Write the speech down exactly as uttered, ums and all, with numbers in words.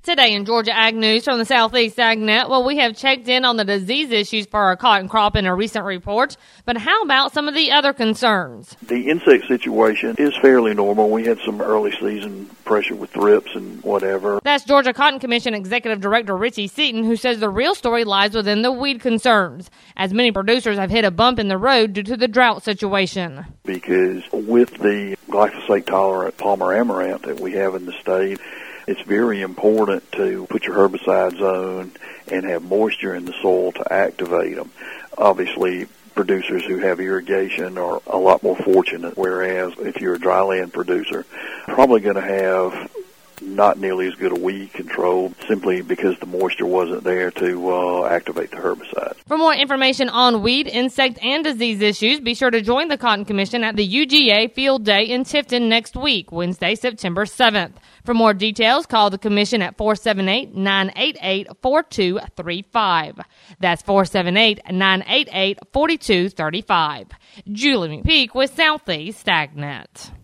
Today in Georgia Ag News from the Southeast AgNet, well, we have checked in on the disease issues for our cotton crop in a recent report, but how about some of the other concerns? The insect situation is fairly normal. We had some early season pressure with thrips and whatever. That's Georgia Cotton Commission Executive Director Richie Seaton, who says the real story lies within the weed concerns, as many producers have hit a bump in the road due to the drought situation. Because with the glyphosate-tolerant Palmer amaranth that we have in the state, it's very important to put your herbicides on and have moisture in the soil to activate them. Obviously, producers who have irrigation are a lot more fortunate, whereas if you're a dryland producer, probably going to have not nearly as good a weed control simply because the moisture wasn't there to uh, activate the herbicide. For more information on weed, insect, and disease issues, be sure to join the Cotton Commission at the U G A Field Day in Tifton next week, Wednesday, September seventh. For more details, call the Commission at four seven eight, nine eight eight, four two three five. That's four seven eight, nine eight eight, four two three five. Julie McPeak with Southeast AgNet.